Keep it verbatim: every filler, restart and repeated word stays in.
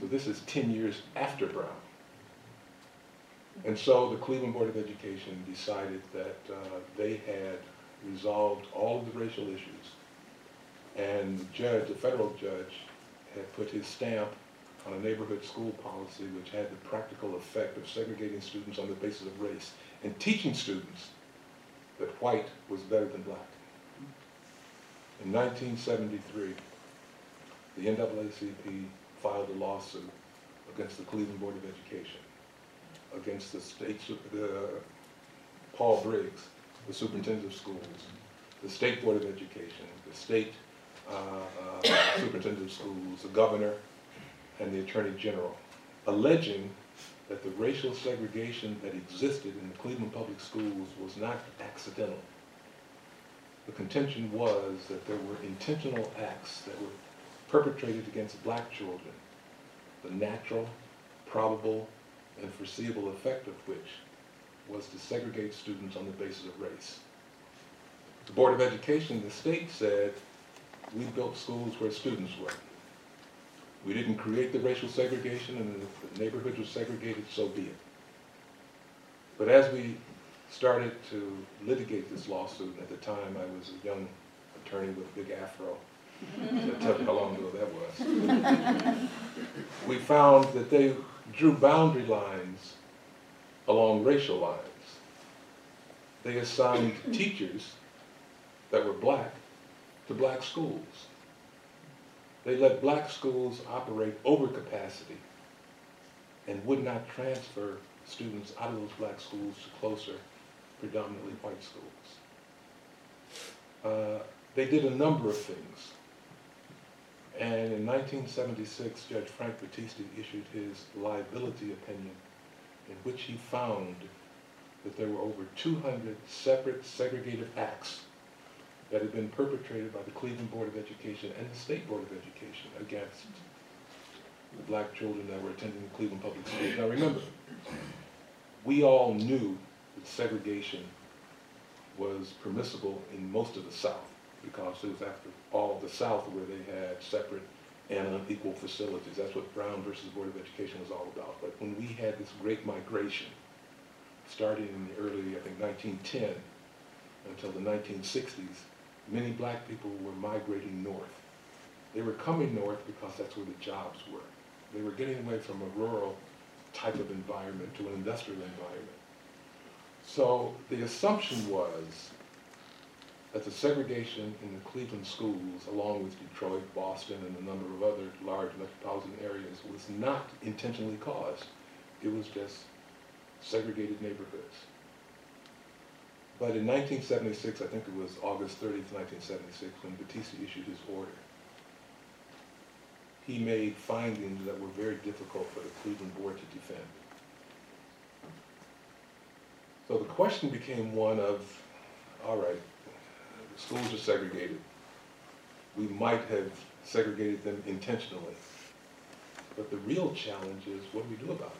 So this is ten years after Brown. And so the Cleveland Board of Education decided that uh, they had resolved all of the racial issues. And the judge, the federal judge, had put his stamp on a neighborhood school policy which had the practical effect of segregating students on the basis of race and teaching students that white was better than black. In nineteen seventy-three, the N double A C P filed a lawsuit against the Cleveland Board of Education, against the state, the, Paul Briggs, the superintendent of schools, the State Board of Education, the state uh, uh, superintendent of schools, the governor, and the Attorney General, alleging that the racial segregation that existed in the Cleveland public schools was not accidental. The contention was that there were intentional acts that were perpetrated against black children, the natural, probable, and foreseeable effect of which was to segregate students on the basis of race. The Board of Education, the state said, we built schools where students were. We didn't create the racial segregation, and if the neighborhoods were segregated, so be it. But as we started to litigate this lawsuit, at the time I was a young attorney with a big afro, so tell you how long ago that was. We found that they drew boundary lines along racial lines. They assigned teachers that were black to black schools. They let black schools operate over capacity and would not transfer students out of those black schools to closer, predominantly white schools. Uh, they did a number of things. And in nineteen seventy-six, Judge Frank Battisti issued his liability opinion in which he found that there were over two hundred separate segregative acts that had been perpetrated by the Cleveland Board of Education and the State Board of Education against the black children that were attending the Cleveland Public Schools. Now remember, we all knew that segregation was permissible in most of the South, because it was after all the South where they had separate and unequal facilities. That's what Brown versus Board of Education was all about. But when we had this great migration, starting in the early, I think, nineteen ten until the nineteen sixties, many black people were migrating north. They were coming north because that's where the jobs were. They were getting away from a rural type of environment to an industrial environment. So the assumption was that the segregation in the Cleveland schools, along with Detroit, Boston, and a number of other large metropolitan areas, was not intentionally caused. It was just segregated neighborhoods. But in nineteen seventy-six, I think it was August thirtieth, nineteen seventy-six, when Battisti issued his order, he made findings that were very difficult for the Cleveland Board to defend. So the question became one of, all right, the schools are segregated. We might have segregated them intentionally. But the real challenge is, what do we do about